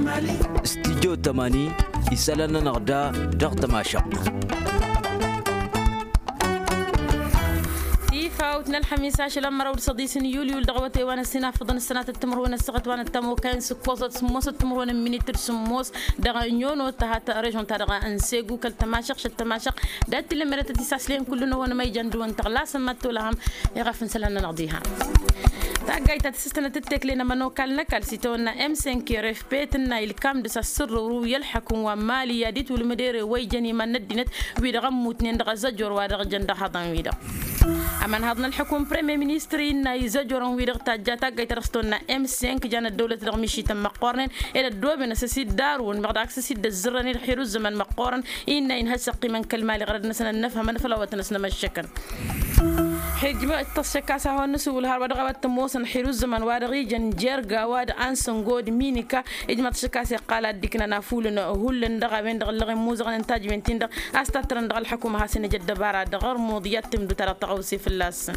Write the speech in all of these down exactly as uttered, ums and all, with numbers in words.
استديو تماني يسالنا نغدا دغ تماشق فاوتنا الخميس عشر لما رود صديس يوليو الدغوتي وانا السنة فضن السنة التمر وانا السقط وانا التمو كان سكوسة سموس التمر وانا مينيتر سموس دغا نيونو تهات ريجون تدغا انسيغو كل تماشق شت تماشق دات اللي مرات تساسلين كلنا وانا ما يجندو انت لا سمتو لهم يغفن سلنا نقضيها تاقاي تتسستنا تتكلينا منو كالنا كالسيتونا ام خمسة رف بيتنا الكام دس السر رو يلحكم ومالي يديت والمدير ويجني من ندينت ويدغا موتنين دغا زجور ودغا جندا حضان ويدا أمان هذا الحكومة بريمير مينستري إن يزجرون ويرقط جاتا جاي ترستونا إم خمسة جانا الدولة رغمشي تم مقارن إلى الدول بنساسي دارون بعد عكس سيد الزرن الحيرو الزمن مقارن إن إنها سقي من كلمة لغرد نسنا نفهم من فلا وتنسنا مشكن حجمة التشكاسة هو النسول هذا رغبت موسن حيرو الزمن وارغي جنجرجا واد أنسون جود مينيكا إجماع التشكاسة قالت ديكنا نافولنا هولن دغا بين دغ لغي موزغ إنتاج من تندغ أستترن دغ الحكومة هاسين جد بارا دغر موضيات تمدو ترى تغوصي في اللاس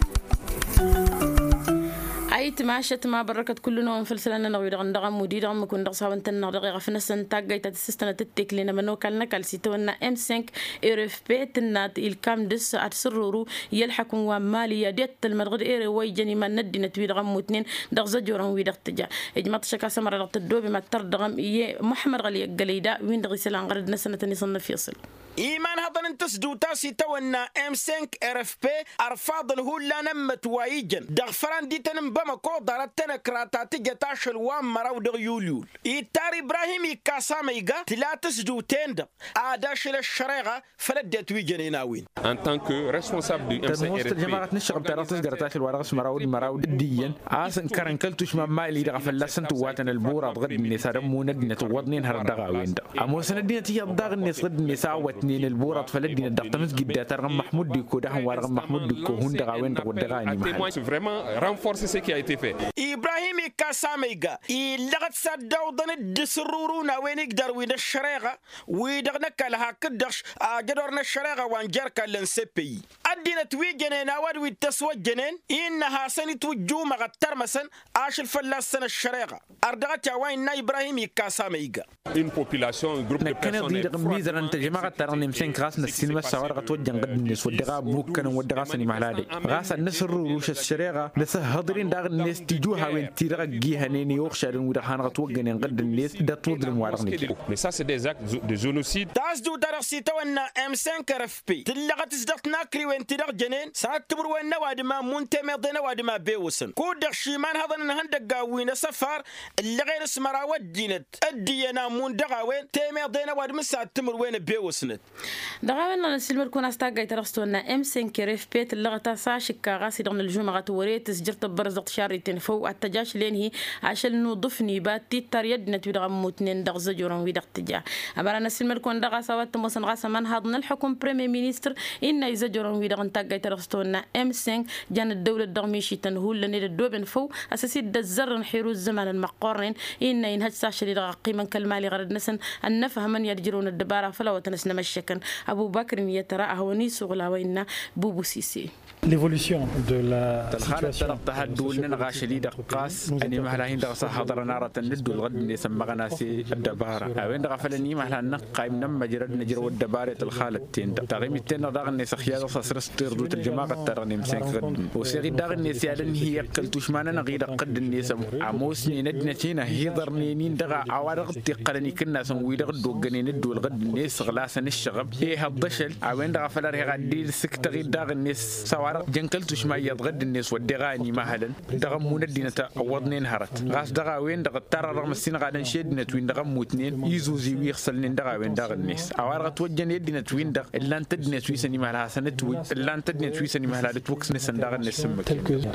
أي تماشت ما بركت كلنا ونفلسلنا نغير غندغ مدير غم كون دغ صاون تنغ غفنا سنتاج جاي تتسستنا تتكلينا منو كلنا كالسيتونا إم خمسة إرف بيتنا الكام دس أتسررو يلحكم ومالي يديت المرغد إير ويجني ما ندي نتوير غم متنين دغ زجورا ويدغ تجا إجماع تشكا سمر دغ تدوب ما ترد غم يه محمد غلي جليدا وين دغ سلان غرد نسنة نصنف فيصل إيمان هذا انتسدو تاسي تونا إم خمسة إرف بي أرفاض الهولا نمت وايجن دغفران دي تنم بما كو دارتنا كراتاتي جتاش الوام مراو دغ يوليول إيتار إبراهيم يكاساميغا تلاتسدو تند آداش للشريغة فلدت ويجن ناوين En tant que responsable du إم خمسة إر إف بي جماعة نشغل تراتس جراتاش الورقس مراو مراو ديين آسن كارن كلتوش ما مالي دغ فلسن تواتن البورا غد النساء مودنة وضنين هردغاوين أمو سندينة هي الضاغ الناس غد النساء نين البورات فلدينا دقتمس جدا ترغم محمود ديكو ده ورغم محمود ديكو هون دغاوين دغدغاني محل vraiment renforcer ce qui a été fait إبراهيم كاساميغا إلغت صداو ضن الدسرورونا وين يقدر وين الشريغة ويدغنا كلها كدش جدورنا الشريغة وانجركا لنسبي أدينا تويجنين أود ويتسوى جنين إنها سنة توجو مغتر مثلا عاش الفلاس سنة الشريغة أردغت وين إبراهيم كاساميغا une population un groupe de personnes انت جماعه ترى مسين كراس السينما سوار غتوجن قد الناس ودغا بوكن ودغا سني مهلادي غاس النسر روش الشريغه لسه هضرين داغ الناس تيجوها وين تيرغ جيهنيني وخشارن ودا خان غتوجن قد الناس دا تودر موارغني mais ça c'est des actes de génocide تاسدو درسي تونا إم خمسة رف بي تلغت تزدقنا كري وين تيرغ جنين ساتبر وين نواد ما منتمي ضنا واد ما بيوسن كود شيمان هذا هندق وين سفر اللي غير اسمرا ودينت ادينا مون دغا وين تيمي ضنا واد مسا تمر وين بيوسن دغاونا نسلم كون استاغاي ترستونا ام خمسة رف بيت اللغه ساشكا غاسي دغن الجمعه وريت سجرت برزق شاري تنفو التجاش لين هي عشان نضفني باتي تريدنا تدغ موتنين دغ زجورن ويدغ تجا ابرا نسلم كون دغا سوات موسن غاسا من هضن الحكم بريمير مينستر ان يزجورن ويدغ تاغاي ترستونا ام خمسة جان الدوله دغميشي تنهول لني الدوبن فو اساسي الزرن حيرو الزمان المقارن ان ينهج ساشري دغ قيمه كالمالي غرد نسن ان نفهم من يرجرون الدباره فلا وتنسنا مشكن أبو بكر يتراءى ونيس غلاوينا بوبو سيسي. L'évolution de la situation. تحدولنا غاشلي دقاس أني مهلاهين دقصة حضر نارة الند والغد نسمى غناسي الدبارة وين دغفلني مهلا نقايم نم جرد نجر والدبارة الخالتين تغيم التين ضاغ الناس خيار سرستير دوت الجماعة ترني مسك غد وسيري داغ الناس يالن هي قلتوش معنا نغير قد الناس عموسني ندنتينا هيضرنين دغا عوارق تقلني كنا سموي دغ دوغني ند والغد الناس غلاسن الشغب إيه هالضشل وين دغفلر هي غدي سكتغي داغ الناس سوار جنكلتوش ما يضغد الناس ودغاني مهلا دغمون الدينة أوضنين هرت غاس دغا وين دغ ترى رغم السين غادن شيدنا توين دغم موتنين يزوزي ويغسلن دغا وين دغ الناس أوار غتوجن يدنا توين دغ إلا أنت دنا تويسني مهلا سنتوي إلا أنت دنا تويسني مهلا توكس نسن دغ الناس سمك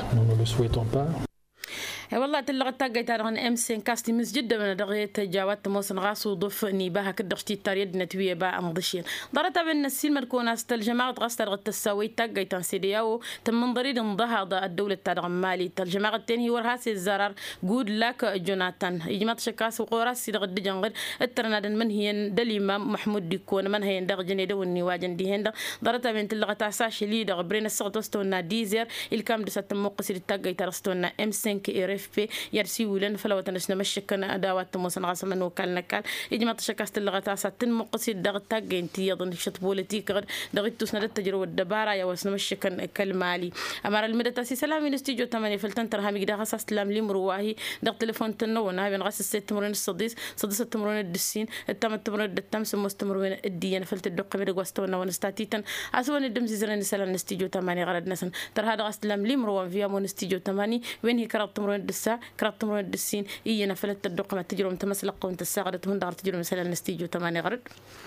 والله تلغة تاجي ترى ام خمسة كاستي مس جدا من دغيت تجاوت موسن غاسو ضف نيباها كدغشتي تريد نتويه با مضشين ضرت بين السيل مركون استل جماعه غستر تساوي تاجي تنسيدياو تم ضريد انضها الدوله تاع مالي الجماعه الثاني هو راسي الزرار جود لك جوناثان يجمع شكاس وقراس دغد جنغد الترناد من هي الامام محمود ديكون من هي دغ جنيده وني واجن دي هند ضرت بين تلغة تاساش لي دغ برين السقطستونا ديزر الكام دست موقسي تاجي ترستونا ام خمسة اف بي يرسي ولن فلو تنشنا مشكنا ادوات تموسن غاسم انه كان نكال يجمع تشكاست اللغه ساتن مقصد دغ تاج انت يظن شت بوليتيك غير دغ تسند التجربه الدباره يا وسن مشكن كالمالي امر المدتاسي سلام الاستيجو ثمانية فلتن ترها ميدا خاص تلام لي مرواهي دغ تليفون تنونا بين غاس الست تمرين الصديس صديس التمرين الدسين التم التمرين التم مستمرين الدين فلت الدق ميد غاستونا ونستاتيتن اسون الدم زرن سلام الاستيجو ثمانية غرد نسن ترى هذا غاس تلام لي مروان فيا مون استيجو ثمانية وين هي كرات تمرين الدسا كرات تمرين الدسين اينا فلت الدق ما تجرم تمسلق وانت الساغره هون دار تجرم سلام الاستيجو ثمانية غرد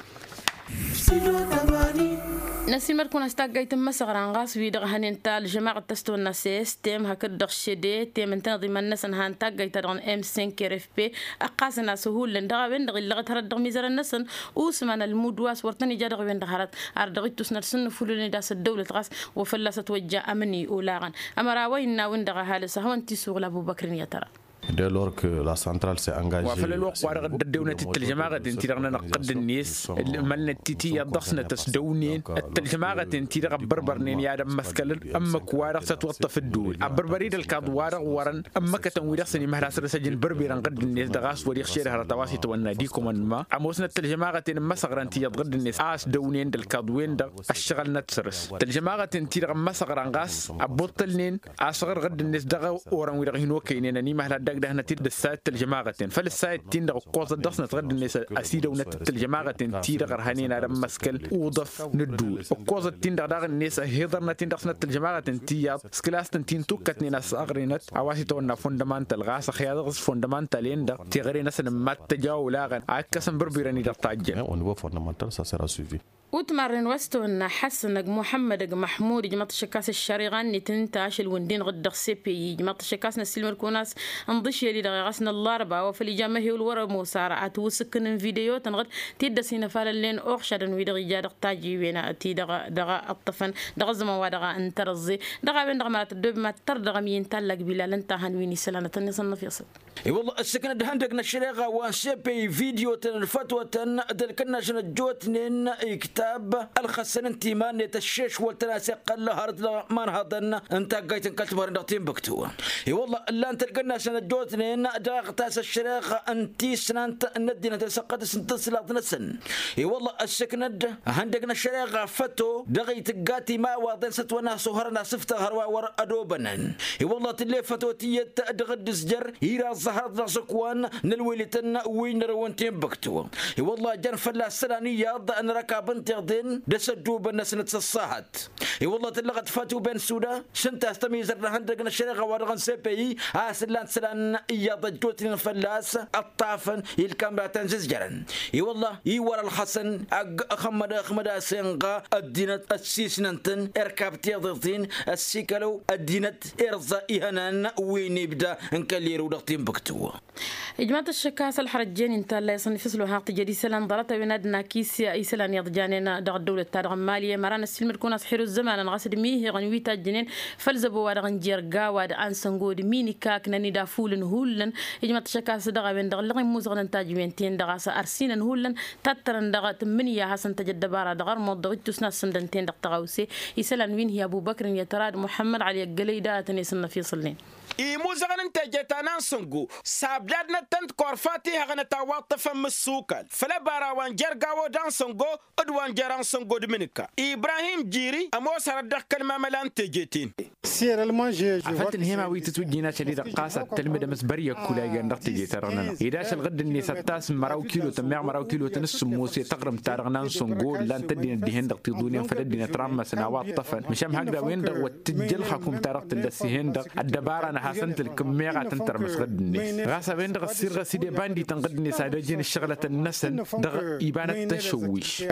نسي مركون استاغاي تم سغران غاس وي دغ هننتا الجماعه تستو الناس تيم هكذا شدي تيم تنظيم الناس هان تاغاي تدغن ام خمسة ار اف بي اقاسنا سهول لندغ وين دغ لغه تردغ ميزر الناس وسمن المودواس ورتني جادغ وين دغرات اردغ تسنرسن فلوني داس الدوله غاس وفلست وجا امني اولاغن امرا وين وين دغ هالس هونتي سوغ ابو بكر يا ترى dès lors que la centrale s'est engagée. وفي الوقت وارغ الدونة الجماعة تنتيرغنا نقد الناس مالنا تيتي الضخنة تسدونين الجماعة تنتيرغ بربرنين يا دم مسكلن أما كوارغ ستوطف الدول بربريد الكاد وارغ ورن أما كتنويرغ سني مهراس رسجن بربيران قد الناس دغاس وريخ شير هرتواسي تونا ديكم ما أموسنا الجماعة تن مسغران تيضغد الناس آس دونين دالكاد وين دغ الشغل نتسرس الجماعة تنتيرغ مسغران غاس أبوطلنين أصغر غد الناس دغ ورن ويرغ هنوكينين ني مهلا ده نتيجة الساعات الجماعة فالساعات تين دغ قوة الدخن تغد الناس أسيدة ونتيجة الجماعة تير غرهانين على مسكل وضف ندو قوة تين دغ الناس هيدر نتين دخن الجماعة تيار سكلاس تين توكت ناس أغرينت عواسي تونا فوندامنتال غاس خيار فوندامنتالين دغ تغري ناس ما تجاولا عكسن بربيراني دغ تاجل au niveau fondamental ça sera suivi. وتمرن وستون حسن محمد محمود جماعة شكاس الشريغان نتنتاش الوندين غد سيبي جماعة شكاس نسيل مركوناس انضش يلي دغاسنا الاربعه وفي الجامعه هي الورا مسارعات وسكن فيديو تنغد تدسينا فاللين اوخشدن ويدغ جادق تاجي وينا تي دغ دغ الطفن دغ زما ودغ انترزي دغ بين دغ ما تدب ما تردغ مين تلق بلا لنت هنويني سلانه تنصن في صد اي والله السكن دهندقنا الشريغه وسيبي فيديو الفتوى دلكنا شن جوتنين كتاب الخسن انتيمان تشيش والتناسق قال هرد ما هذا انت قايت انكلت بردقتين بكتو اي والله لا انت لقنا سنه جوتنين داغ تاس الشريغه انتي سنانت ندينا تسقط سنتسلات نسن اي والله السكند هندقنا الشريغه فتو دغي تقاتي ما واضن ستونا سهرنا سفت هروا ور ادوبنن اي والله تلي فتوتيه دغد زجر يرا ظهرت سكوان نلويلتن وين روانتين بكتو اي والله جن فلا السلانيه ان ركابن تغدن دسدو بنس نتصاحت اي والله تلغت فتو بين سودا شنت استميز هندقنا الشريغه ورغن سيبي اسلان سلان يا ضجوتين فلاس الطافن الكاميرا تنزز جرن اي والله اي ورا الحسن اخمد اخمد سنغا الدينت السيسننتن اركاب تيضتين السيكلو الدينت ارزا اهنان وين يبدا انكليرو دقتين بكتو جماعة الشكاس الحرجين انت لا يصنف فصلوا هاقي جدي سلام ضرطة بنادنا كيسيا اي سلان يضجانينا دغ الدولة تارغ مالية مرانا السلم الكون اصحيرو الزمان نغاسد ميه غنويتا الجنين فلزبوا وادغن جيرقا واد انسنغود ميني كاك ناني دافولن هولن جماعة الشكاس دغ بين دغ لغي موزغن تاجمين تين دغاسا ارسينن هولن تترن دغ تمنيا حسن تجد بارا دغر موضوع تسنا سندنتين دغ تغاوسي اي سلان وين هي ابو بكر يتراد محمد علي القليدة تنيسنا في صلين اي موزغن انت جيتانا سنغو سابلادنا تنت كورفاتي هغنا تواطف مسوكال فلا باراوان جرغاو دان سنغو ادوان جران سنغو دمنكا ابراهيم جيري اموس ردخ كلمه ملان تجيتين سيرالمون جي عفتن هما وي تتوجينا شديد قاسه تلمد مسبريه كولايا ندق تجي ترنا اذا الغد الني ستاس مراو كيلو تمع مراو كيلو تنس موسي تقرم تارغنا سنغو لان تدين دهن دق تدوني فددنا ترام سنوات طفن مشام هكذا وين دق وتجل حكم تارقت الدسهن دق الدبارة حسنت الكمية تنتر مسغدني غاسا بين دغ السير غسيدي باندي تنقدني سادجين الشغلة النسن دغ يبان التشويش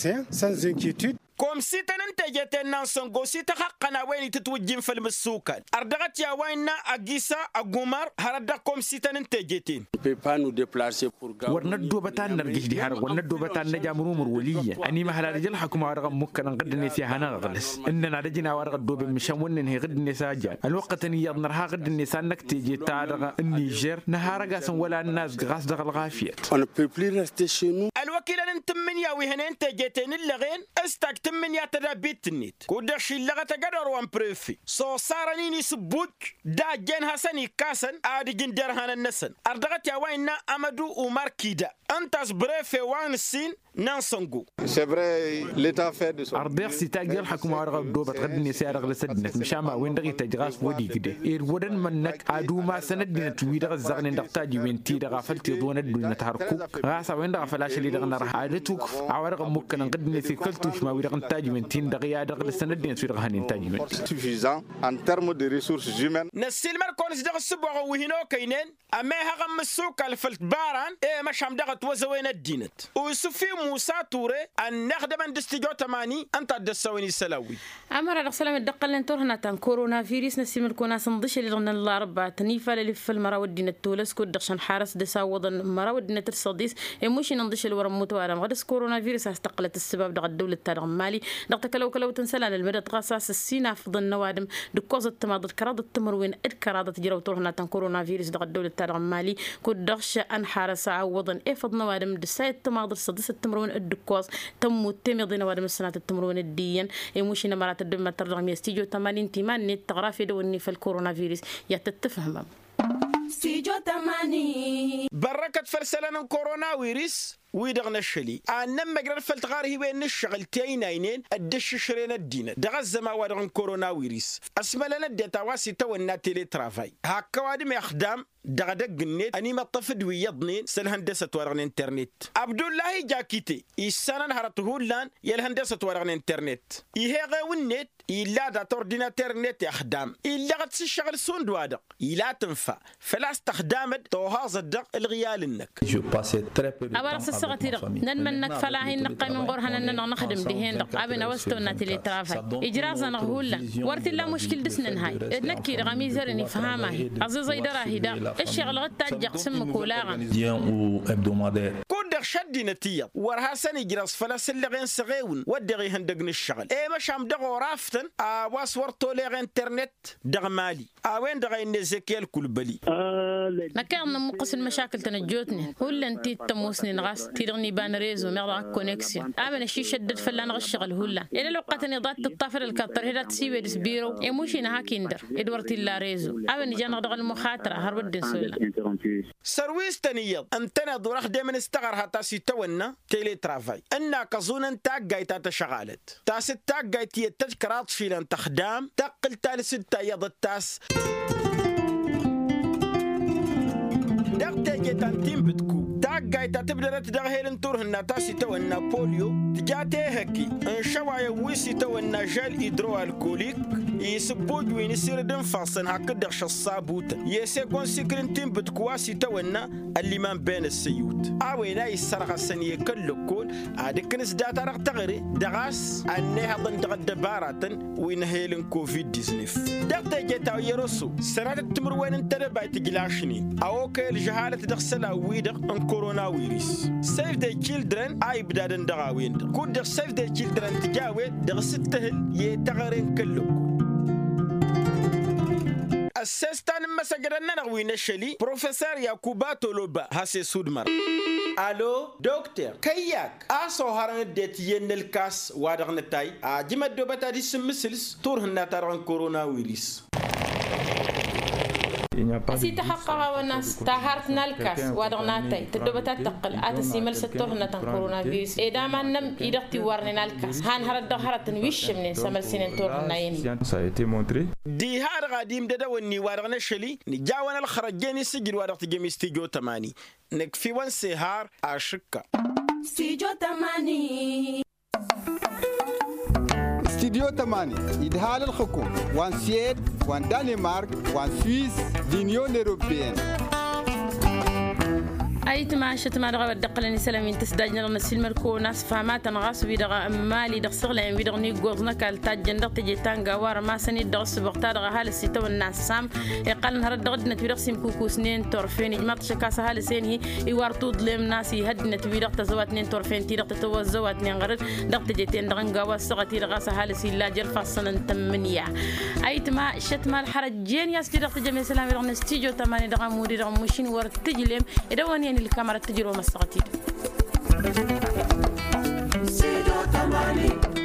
كوم سيتا ننتجت النانسونغو سيتا حقنا وين تتوجين في المسوكال أردغت يا ويننا أجيسا أجومر هردا كوم سيتا ننتجتين ورنا الدوبتان نرجش دي هرغ ورنا الدوبتان نجام رومر ولية أني مهلا رجل حكم أرغب مكان غد النسي هنا غلس إننا رجنا ورغ الدوب مشان ونن هي غد النساء جان الوقت إني يضنرها غد النساء نك تيجي تارغ النيجر نهار قاسم ولا الناس غاس دغ الغافيات الوكيل أنت من يا وهنا أنت جيتين اللغين استك من يا تدابيت النت كودش اللغة تقدر وان بريفي صو صارني نسبوج دا جن حسني كاسن عادي جندر هان النسن أردغت يا وين أمدو ومار كيدا أنت بريفي وان السين نانسونغو سيفري ليتا فيد أردغ سيتاجر حكومة أرغب دوبة غدني سيارغ لسدنت مشاما وين دغي تجراس ودي كده إير ودن منك عدو ما سندنا تويدغ الزغن دغتاجي وين تيدغ فلتي دون الدنيا تحركوك غاسا وين دغ فلاش اللي دغنا راح عادتوك عوارغ ممكن غدني في كلتوش ما ويدغ نتاجي وين تين دغيا دغ لسندنا تويدغ هاني نتاجي وين suffisant en termes de ressources humaines نسيل مركونس دغ السبوغ وهنو كينين أما هغم السوق الفلت باران إيه مش هم دغت وزوين الدينت وسفي موسى توري أن نخدم دستيجو تماني أنت دسويني سلاوي أمر الرسول من دقل لنتور هنا تان كورونا فيروس نسيم الكونا صندش اللي غن الله ربع تنيفا للف المرا ودينا التولس كود دخشان حارس دسا وضن مرا ودينا ترصديس يموشي ننضش الورم متوارم غدس كورونا فيروس استقلت السبب دغ الدولة التارغ مالي دغتك لو كلو تنسلا للمدى غاساس السينا فضل النوادم دكوز التماض الكراد التمروين الكرادة تجرو تور هنا تان كورونا فيروس دغ الدولة التارغ مالي كود دخش أن حارس عوضن إفض نوادم دسايد التماض الصديس التمروين الدكوز تم تمضي نوادم السنة التمروين الديين يموشي نمرات الدم الترغم يستيجو تمانين تيمان التغرافي دوني في الكورونا فيروس يتتفهم استيجو تمانين بركة فرسلنا الكورونا فيروس ويدغنا الشلي أنما مجرد فلتغاره وين الشغل تينين الدش شرينا الدين دغز ما ودغن كورونا فيروس اسم لنا الداتا واسي تو الناتيلي ترافاي هكا وادم يخدم دغدق النت اني ما طفد ويضنين سل هندسه ورغن انترنت عبد الله جاكيتي يسنن هرته لان يل هندسه ورغن انترنت يهغا والنت إلا دا تورديناتير نت يخدم إلا غد الشغل سوند وادق إلا تنفع فلا استخدامت توهاز الدق الغيال النك الصغتير ننمنك فلاهين نقي من غورها نن نخدم بهن قابنا وستونا تلي ترافاي إجرازا نغولا ورث لا مشكل دسنن هاي نكي رغمي زرني فهمه عزيزي دراهيدا الشغل غد جقسم كولاغا كودر شدي نتيا ورها سني جراس فلا سلغين سغيون ودغي هندقن الشغل اي مش عم دغو رافتن واس ورتو لغ انترنت دغ مالي وين دغي نزكيل كل بلي نكان نمقص المشاكل تنجوتني ولا انتي تموسني نغاس تيرني بان ريزو مغلا كونيكسيون امن شي شدد فلان غشغل هلا الا لو قتني ضات الطفر الكطر هدا تسيبي دس بيرو ايموشي نها كيندر ادورتي لا ريزو امن جان دغ المخاطره هربد سولا سرويس تنيض انتنا دورخ دائما استغر هتا سي تونا تيلي ترافاي انا كزون انت جايتا تشغالت تاس تاع جايتي تذكرات فيلان تخدام تقل تال ستة يض التاس دقت جيتان تيم بتكو تاع جايتا تبدا تدغهيل انتور هنا تاسي تونا بوليو تجاتي هكي ان شوايا ويسي تونا جل هيدرو الكوليك يسبوج وين يصير دم فاصن هكذا الصابوت يسيكون سكرين تيم بتكواسي تونا اللي ما بين السيوت اوينا يسرق السنيه كل كل هذيك كنس داتا راه تغري دغاس انها ضن دغدبارات وين هيلن كوفيد تسعطاش دقت جيتا يرسو سنه التمر وين انت بايت جلاشني او كل جهاله تغسل ويدق ان كورونا فيروس سيف ذا تشيلدرن اي بدادن دغاوين كود سيف ذا تشيلدرن تجاوي دغستهل يتغرين كلكم السيستان مسجرنا نغوين الشلي بروفيسور يعقوبا تولوبا هاسي سودمر الو دكتور كياك اسو هرن ديت ين الكاس وادغن تاي اجما دوبتا دي سمسلس تور هنا تارون كورونا فيروس أسي تحقق والناس تهارتنا الكاس وادغناتي تدوبتا تقل أتسي مل ستورنا تن كورونا فيروس إذا ما نم إدقتي ورنا الكاس هان هرد هرت ويش من سمل سنين تورنا يني دي هار غاديم ددا وني وارغنا شلي نجاونا الخرجاني سجل وارغت جمي ستيجو تماني نكفي وان سهار أشكا ستيجو تماني استديو تماني إدهال الحكومة وان سيد وان دنمارك وان سويس لينيون أوروبيين أي تماشى ما دغوا الدقلني سلامين تسداجنا نسيل مركو ناس فهمات نغاس بيدغ مالي دغ صغلين بيدغ ني غوزنا كال تاجن دغ تجي تانغا وار ما سني دغ سبقتا دغ هال سيتو الناس سام يقال نهار دغ دنا تبيدغ سيم كوكو سنين طرفين ما تشكاس هال سيني يوارتو ظلم ناس يهدنا تبيدغ تزوات نين طرفين تي دغ تتوزوات نين غرد دغ تجي تين دغ غوا سغتي دغ هال سي لا جل فصن تمنيا اي تما شت مال حرجين ياس دغ تجمع سلام دغ نستيجو تماني دغ مودي دغ مشين ور تجلم يدوني الكاميرا تجرو مسقتي Studio Tamani.